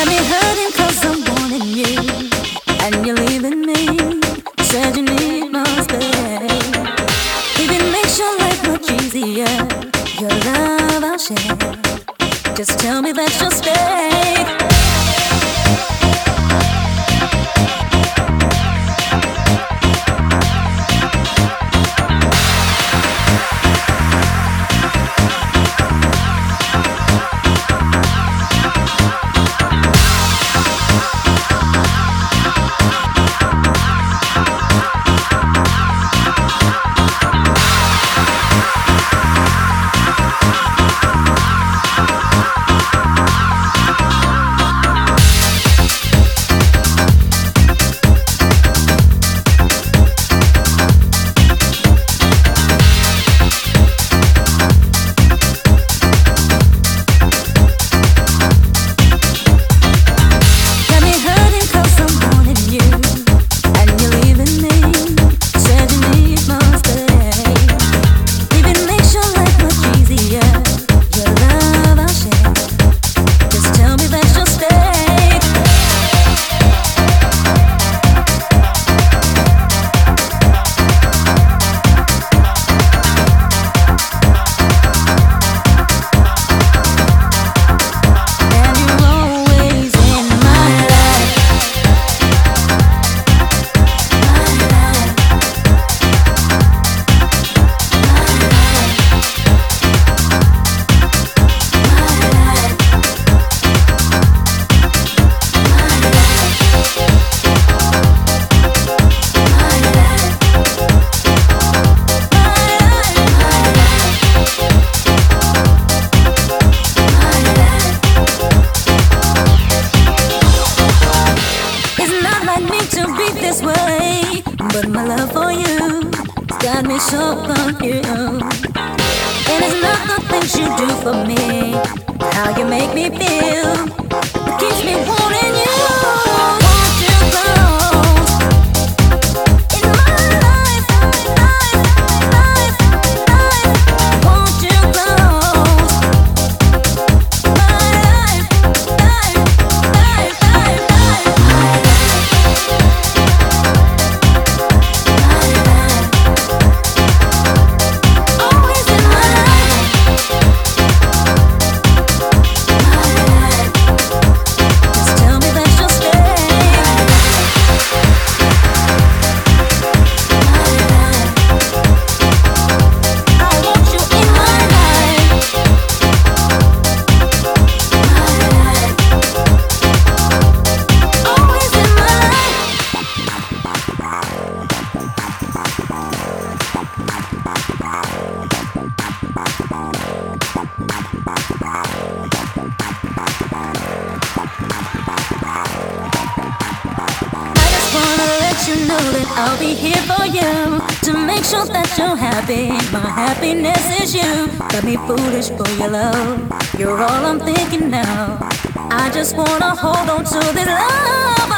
Got me hurting 'cause I'm wanting you, and you're leaving me. Said you need more space. Even makes your life much easier. Your love I'll share. Just tell me that you'll stay. But my love for you's got me so confused. And it's not the things you do for me, how you make me feel, it keeps me wanting you. Want you close in my life, life. Want you close, my life. You know that I'll be here for you to make sure that you're happy. My happiness is you. Got me foolish for your love. You're all I'm thinking now. I just wanna hold on to this love.